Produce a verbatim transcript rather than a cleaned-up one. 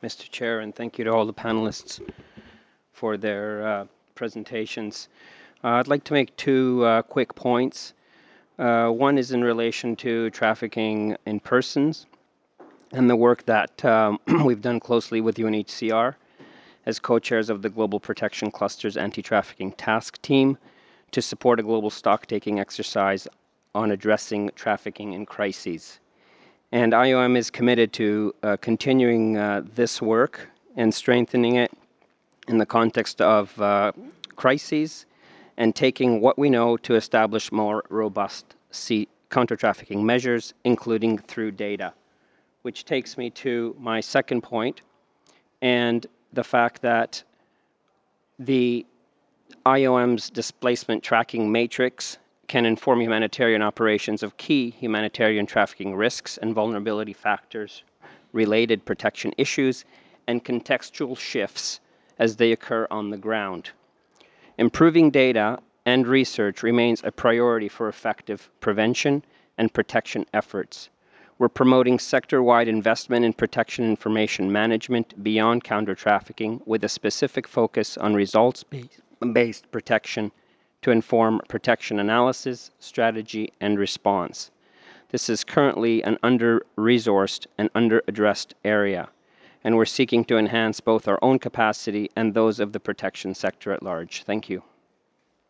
Mister Chair, and thank you to all the panelists for their uh, presentations. Uh, I'd like to make two uh, quick points. Uh, one is in relation to trafficking in persons and the work that um, we've done closely with U N H C R as co-chairs of the Global Protection Cluster's Anti-Trafficking Task Team to support a global stock-taking exercise on addressing trafficking in crises. And I O M is committed to uh, continuing uh, this work and strengthening it in the context of uh, crises and taking what we know to establish more robust counter-trafficking measures, including through data. Which takes me to my second point, and the fact that the I O M's displacement tracking matrix can inform humanitarian operations of key humanitarian trafficking risks and vulnerability factors, related protection issues, and contextual shifts as they occur on the ground. Improving data and research remains a priority for effective prevention and protection efforts. We're promoting sector-wide investment in protection information management beyond counter-trafficking with a specific focus on results-based protection to inform protection analysis, strategy, and response. This is currently an under-resourced and under-addressed area, and we're seeking to enhance both our own capacity and those of the protection sector at large. Thank you.